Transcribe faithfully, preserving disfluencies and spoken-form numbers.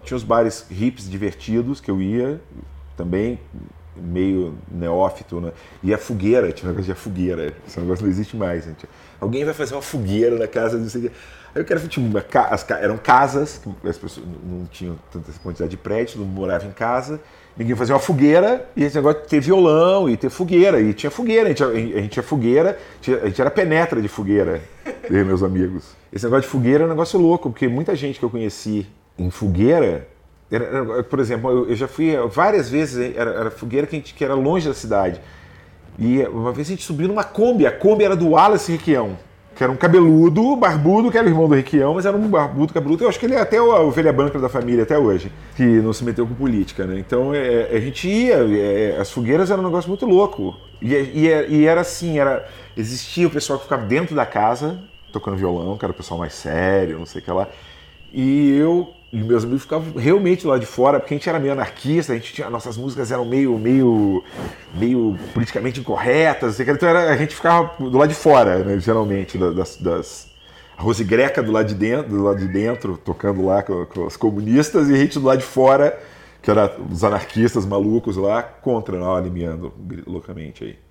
tinha os bares hips divertidos que eu ia, também meio neófito, né? E a fogueira, tinha um negócio de fogueira, esse negócio não existe mais, gente. Alguém vai fazer uma fogueira na casa, não sei o que. Aí eu quero, tipo, uma, as, eram casas, as pessoas não tinham tanta quantidade de prédios, não moravam em casa, ninguém fazia uma fogueira, e esse negócio de ter violão e ter fogueira, e tinha fogueira, a gente, a gente tinha fogueira, tinha, a gente era penetra de fogueira, eu e meus amigos. Esse negócio de fogueira é um negócio louco, porque muita gente que eu conheci em fogueira, era, era, por exemplo, eu, eu já fui várias vezes, era, era fogueira que, a gente, que era longe da cidade, e uma vez a gente subiu numa Kombi, a Kombi era do Wallace Requião, que era um cabeludo, barbudo, que era o irmão do Requião, mas era um barbudo, cabeludo. Eu acho que ele é até a ovelha branca da família até hoje, que não se meteu com política, né? Então é, a gente ia, é, as fogueiras eram um negócio muito louco. E, e, e era assim, era, existia o pessoal que ficava dentro da casa, tocando violão, que era o pessoal mais sério, não sei o que lá. E eu e meus amigos ficavam realmente lá de fora, porque a gente era meio anarquista, a gente tinha, nossas músicas eram meio, meio, meio politicamente incorretas, então era, a gente ficava do lado de fora, né, geralmente, das, das a Rose Greca do lado de dentro, do lado de dentro, tocando lá com, com os comunistas, e a gente do lado de fora, que era os anarquistas malucos lá, contra, lá, animando loucamente aí.